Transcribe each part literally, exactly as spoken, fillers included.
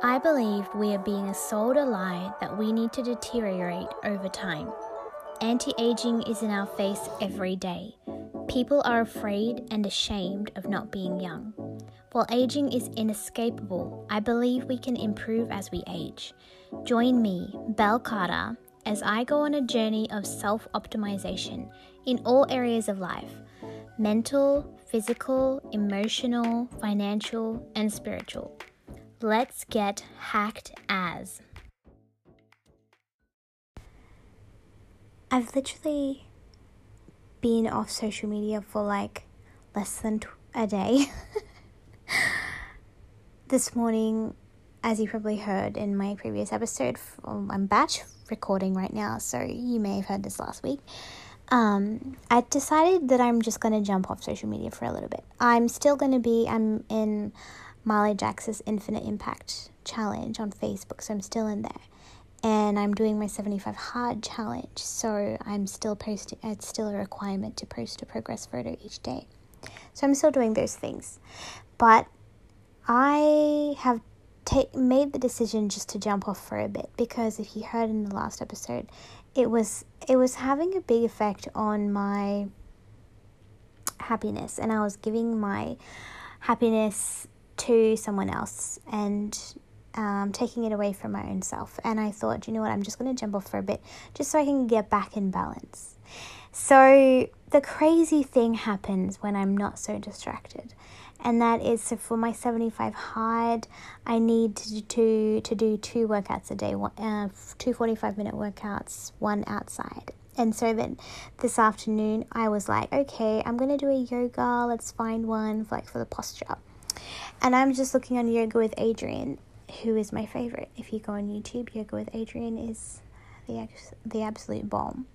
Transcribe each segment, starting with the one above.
I believe we are being sold a lie that we need to deteriorate over time. Anti-aging is in our face every day. People are afraid and ashamed of not being young. While aging is inescapable, I believe we can improve as we age. Join me, Belle Carter, as I go on a journey of self-optimization in all areas of life: mental, physical, emotional, financial, and spiritual. Let's get hacked as. I've literally been off social media for like less than a day. This morning, as you probably heard in my previous episode, I'm batch recording right now, so you may have heard this last week. Um, I decided that I'm just going to jump off social media for a little bit. I'm still going to be, I'm in Marley Jax's Infinite Impact Challenge on Facebook, so I'm still in there. And I'm doing my seventy-five hard challenge, so I'm still posting, it's still a requirement to post a progress photo each day. So I'm still doing those things. But I have ta- made the decision just to jump off for a bit, because if you heard in the last episode, it was it was having a big effect on my happiness, and I was giving my happiness to someone else and um, taking it away from my own self. And I thought, you know what, I'm just going to jump off for a bit just so I can get back in balance. So the crazy thing happens when I'm not so distracted. And that is, so for my seventy-five hard, I need to to, to do two workouts a day, uh, two forty-five minute workouts, one outside. And so then this afternoon, I was like, okay, I'm going to do a yoga. Let's find one for, like, for the posture. And I'm just looking on Yoga with Adriene, who is my favorite. If you go on YouTube, Yoga with Adriene is the, the absolute bomb.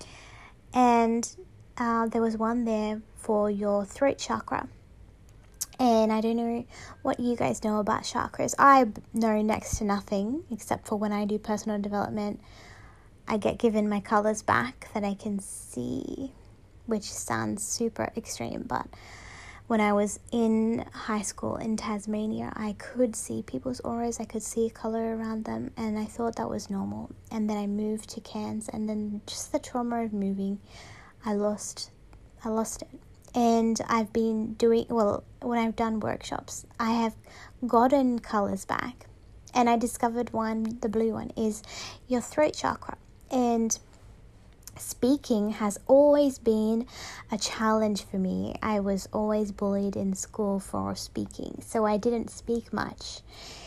And uh, there was one there for your throat chakra. And I don't know what you guys know about chakras. I know next to nothing, except for when I do personal development, I get given my colors back that I can see, which sounds super extreme. But when I was in high school in Tasmania, I could see people's auras. I could see color around them, and I thought that was normal. And then I moved to Cairns, and then just the trauma of moving, I lost, I lost it. And I've been doing, well, when I've done workshops, I have gotten colors back. And I discovered one, the blue one, is your throat chakra. And speaking has always been a challenge for me. I was always bullied in school for speaking, so I didn't speak much.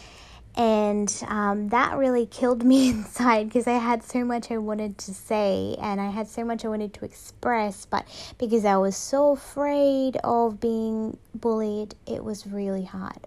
And um, that really killed me inside, because I had so much I wanted to say and I had so much I wanted to express, but because I was so afraid of being bullied, it was really hard.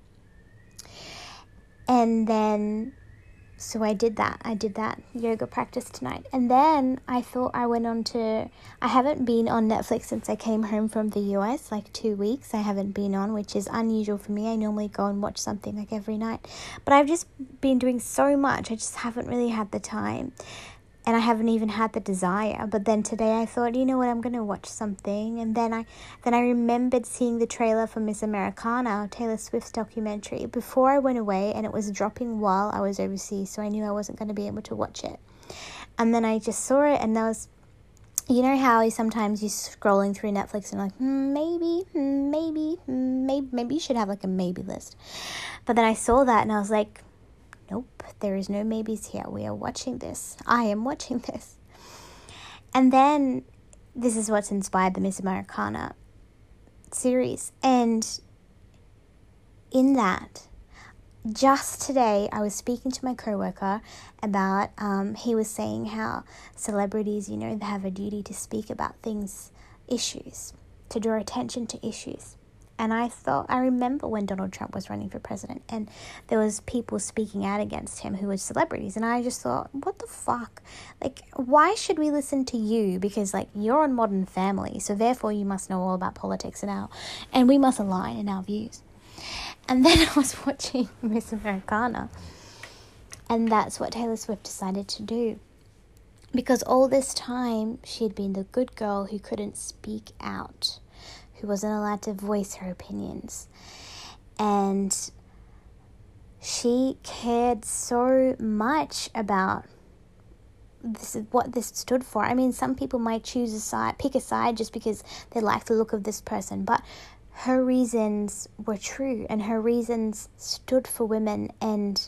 And then, so I did that. I did that yoga practice tonight. And then I thought I went on to, I haven't been on Netflix since I came home from the U S, like two weeks I haven't been on, which is unusual for me. I normally go and watch something like every night. But I've just been doing so much, I just haven't really had the time. And I haven't even had the desire. But then today I thought, you know what, I'm going to watch something. And then I then I remembered seeing the trailer for Miss Americana, Taylor Swift's documentary, before I went away, and it was dropping while I was overseas, so I knew I wasn't going to be able to watch it. And then I just saw it, and there was, you know how sometimes you're scrolling through Netflix and like, hmm, maybe, hmm, maybe, hmm, maybe, maybe you should have like a maybe list. But then I saw that and I was like, nope, there is no maybes here. We are watching this. I am watching this. And then this is what's inspired the Miss Americana series. And in that, just today, I was speaking to my coworker about, um, he was saying how celebrities, you know, they have a duty to speak about things, issues, to draw attention to issues. And I thought, I remember when Donald Trump was running for president and there was people speaking out against him who were celebrities. And I just thought, what the fuck? Like, why should we listen to you? Because, like, you're on Modern Family, so therefore you must know all about politics and our, and we must align in our views. And then I was watching Miss Americana, and that's what Taylor Swift decided to do. Because all this time, she had been the good girl who couldn't speak out, who wasn't allowed to voice her opinions. And she she cared so much about this is what this stood for. I mean, some people might choose a side, pick a side just because they like the look of this person, but her reasons were true, and her reasons stood for women, and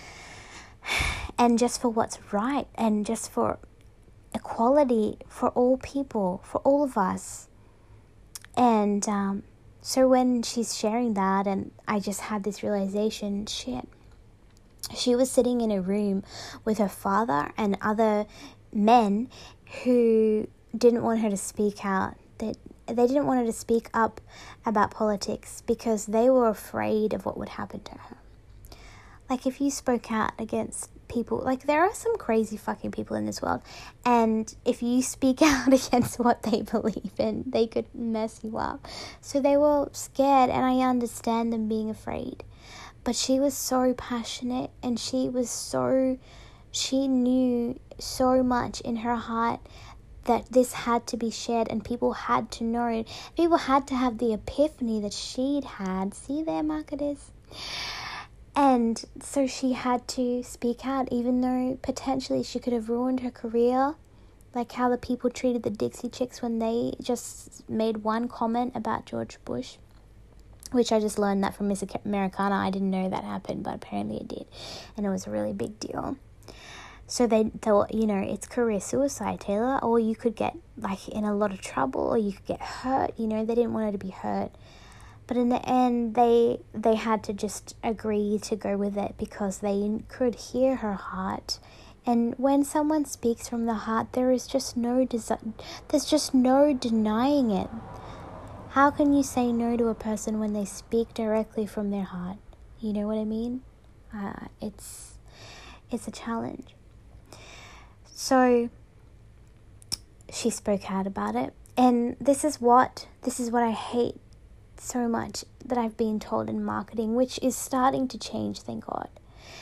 and just for what's right, and just for equality for all people, for all of us. And um, so when she's sharing that, and I just had this realization, shit, she was sitting in a room with her father and other men who didn't want her to speak out. They, they didn't want her to speak up about politics because they were afraid of what would happen to her. Like, if you spoke out against people, like, there are some crazy fucking people in this world, and if you speak out against what they believe in, they could mess you up. So they were scared, and I understand them being afraid. But she was so passionate, and she was so, she knew so much in her heart that this had to be shared, and people had to know it. People had to have the epiphany that she'd had. See there, marketers? And so she had to speak out, even though potentially she could have ruined her career, like how the people treated the Dixie Chicks when they just made one comment about George Bush, which I just learned that from Miss Americana. I didn't know that happened, but apparently it did, and it was a really big deal. So they thought, you know, it's career suicide, Taylor, or you could get like in a lot of trouble, or you could get hurt. You know, they didn't want her to be hurt. But in the end, they they had to just agree to go with it because they could hear her heart. And when someone speaks from the heart, there is just no desi- there's just no denying it. How can you say no to a person when they speak directly from their heart? You know what I mean? Uh, it's it's a challenge. So she spoke out about it, and this is what this is what I hate so much that I've been told in marketing, which is starting to change, thank God.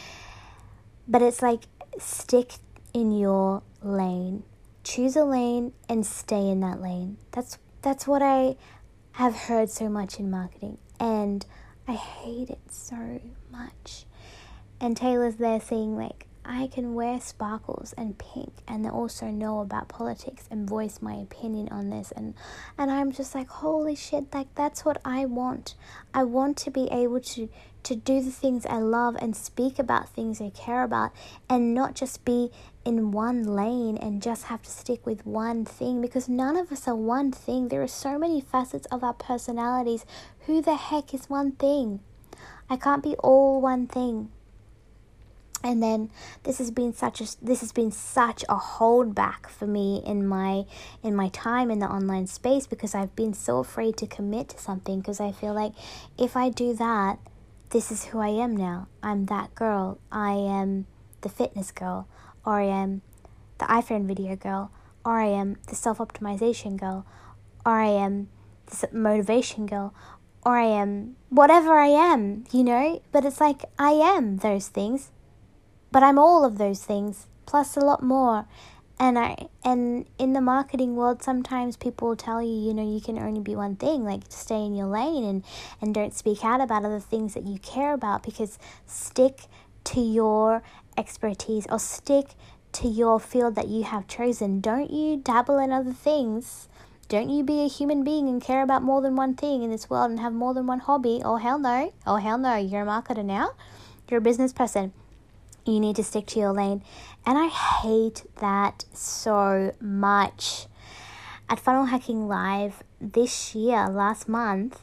But it's like, stick in your lane. Choose a lane and stay in that lane. That's that's what I have heard so much in marketing, and I hate it so much. And Taylor's there saying, like, I can wear sparkles and pink and also know about politics and voice my opinion on this, and and I'm just like, holy shit, like, that's what I want. I want to be able to to do the things I love and speak about things I care about, and not just be in one lane and just have to stick with one thing, because none of us are one thing. There are so many facets of our personalities. Who the heck is one thing? I can't be all one thing. And then this has been such a this has been such a holdback for me in my in my time in the online space, because I've been so afraid to commit to something, because I feel like if I do that, this is who I am now. I'm that girl. I am the fitness girl, or I am the iPhone video girl, or I am the self-optimization girl, or I am the motivation girl, or I am whatever I am, you know? But it's like, I am those things. But I'm all of those things, plus a lot more. And I and in the marketing world, sometimes people will tell you, you know, you can only be one thing, like stay in your lane and, and don't speak out about other things that you care about, because stick to your expertise, or stick to your field that you have chosen. Don't you dabble in other things. Don't you be a human being and care about more than one thing in this world and have more than one hobby. Oh, hell no. Oh, hell no. You're a marketer now. You're a business person. You need to stick to your lane. And I hate that so much. At Funnel Hacking Live this year, last month,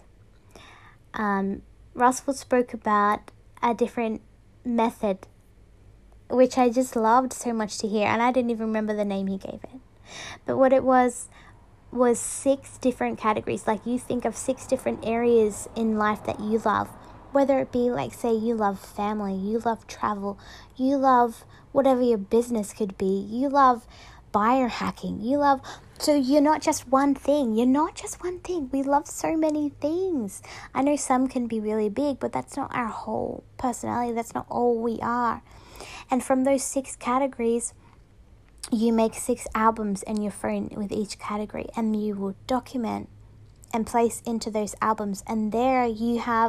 um, Russell spoke about a different method, which I just loved so much to hear. And I didn't even remember the name he gave it. But what it was, was six different categories. Like, you think of six different areas in life that you love. Whether it be, like, say you love family, you love travel, you love whatever your business could be, you love biohacking, you love... So you're not just one thing. You're not just one thing. We love so many things. I know some can be really big, but that's not our whole personality. That's not all we are. And from those six categories, you make six albums in your phone with each category, and you will document and place into those albums. And there you have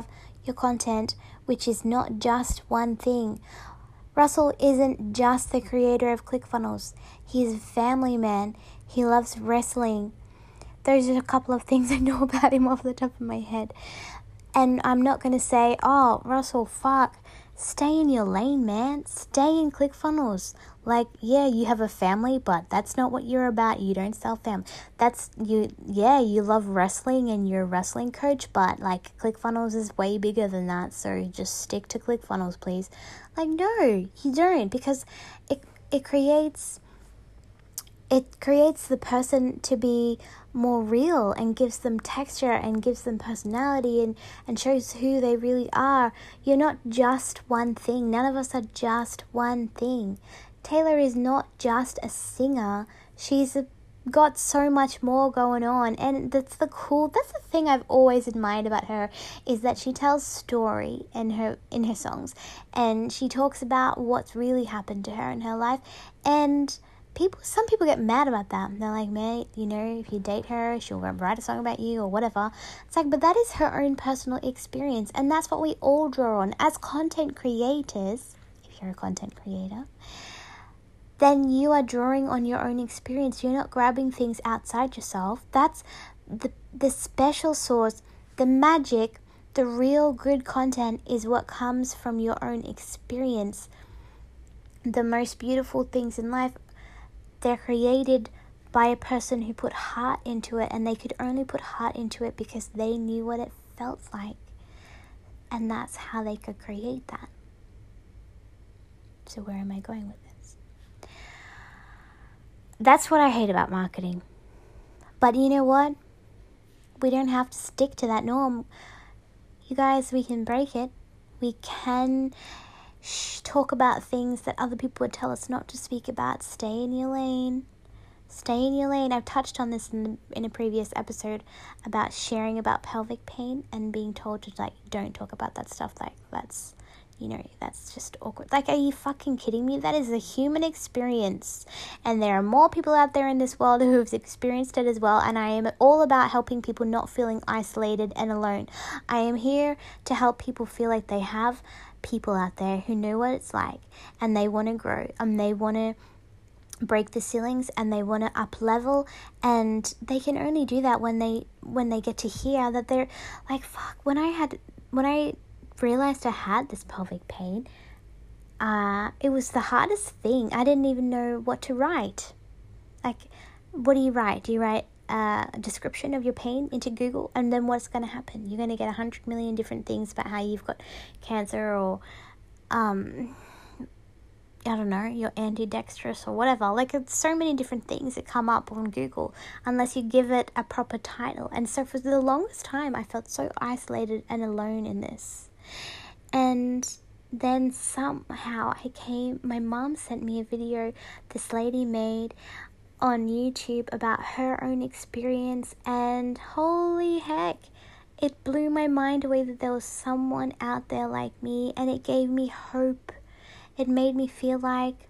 your content, which is not just one thing. Russell isn't just the creator of ClickFunnels. He's a family man. He loves wrestling. Those are a couple of things I know about him off the top of my head. And I'm not going to say, oh, Russell, fuck. Stay in your lane, man. Stay in ClickFunnels. Like, yeah, you have a family, but that's not what you're about. You don't sell family. That's, you, yeah, you love wrestling and you're a wrestling coach, but, like, ClickFunnels is way bigger than that, so just stick to ClickFunnels, please. Like, no, you don't, because it it creates... It creates the person to be more real and gives them texture and gives them personality and, and shows who they really are. You're not just one thing. None of us are just one thing. Taylor is not just a singer. She's a, got so much more going on. And that's the cool, that's the thing I've always admired about her, is that she tells story in her, in her songs. And she talks about what's really happened to her in her life. And People, some people get mad about that. They're like, mate, you know, if you date her, she'll write a song about you or whatever. It's like, but that is her own personal experience. And that's what we all draw on. As content creators, if you're a content creator, then you are drawing on your own experience. You're not grabbing things outside yourself. That's the, the special source, the magic, the real good content is what comes from your own experience. The most beautiful things in life, they're created by a person who put heart into it, and they could only put heart into it because they knew what it felt like, and that's how they could create that. So where am I going with this? That's what I hate about marketing. But you know what? We don't have to stick to that norm. You guys, we can break it. We can Shh, talk about things that other people would tell us not to speak about. Stay in your lane. Stay in your lane. I've touched on this in the, in a previous episode about sharing about pelvic pain and being told to, like, don't talk about that stuff. Like, that's, you know, that's just awkward. Like, are you fucking kidding me? That is a human experience. And there are more people out there in this world who have experienced it as well. And I am all about helping people not feeling isolated and alone. I am here to help people feel like they have people out there who know what it's like, and they want to grow, and they want to break the ceilings, and they want to up level, and they can only do that when they when they get to hear that they're like, fuck, when I had when I realized I had this pelvic pain, uh it was the hardest thing. I didn't even know what to write. Like, what do you write? Do you write Uh, a description of your pain into Google, and then what's going to happen? You're going to get a hundred million different things about how you've got cancer, or um I don't know, you're ambidextrous or whatever. Like, it's so many different things that come up on Google unless you give it a proper title. And so for the longest time I felt so isolated and alone in this. And then somehow I came my mom sent me a video this lady made on YouTube about her own experience, and holy heck, it blew my mind away that there was someone out there like me, and it gave me hope. It made me feel like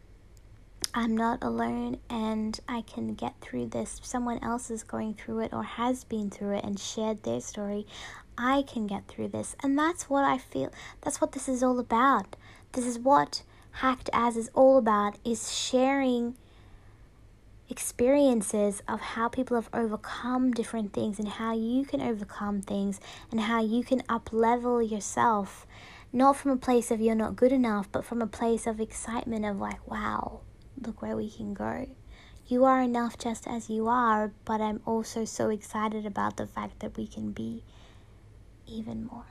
I'm not alone and I can get through this. Someone else is going through it or has been through it and shared their story. I can get through this. And that's what I feel, that's what this is all about. This is what Hacked As is all about, is sharing experiences of how people have overcome different things and how you can overcome things and how you can up level yourself, not from a place of you're not good enough, but from a place of excitement of like, wow, look where we can go. You are enough just as you are, but I'm also so excited about the fact that we can be even more.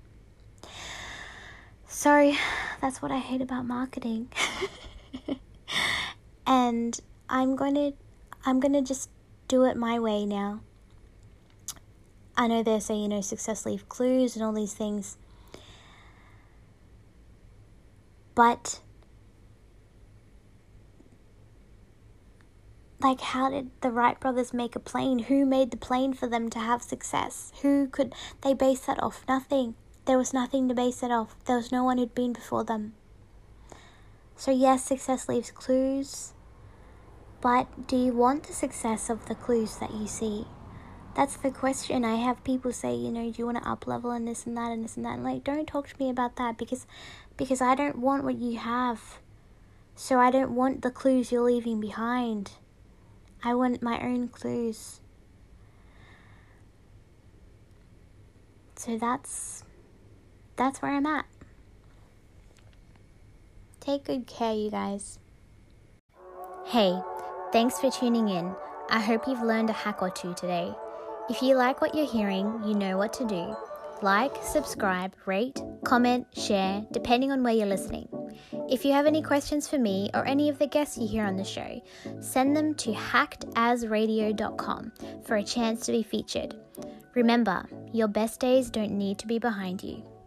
So that's what I hate about marketing. And I'm going to I'm going to just do it my way now. I know they say, you know, success leaves clues and all these things. But like, how did the Wright brothers make a plane? Who made the plane for them to have success? Who could they base that off? Nothing. There was nothing to base it off. There was no one who'd been before them. So yes, success leaves clues. But do you want the success of the clues that you see? that's the question. I have people say, you know, do you want to up level and this and that and this and that? And like, don't talk to me about that because because I don't want what you have. So I don't want the clues you're leaving behind. I want my own clues. So that's that's where I'm at. Take good care, you guys. Hey, thanks for tuning in. I hope you've learned a hack or two today. If you like what you're hearing, you know what to do. Like, subscribe, rate, comment, share, depending on where you're listening. If you have any questions for me or any of the guests you hear on the show, send them to hacked as radio dot com for a chance to be featured. Remember, your best days don't need to be behind you.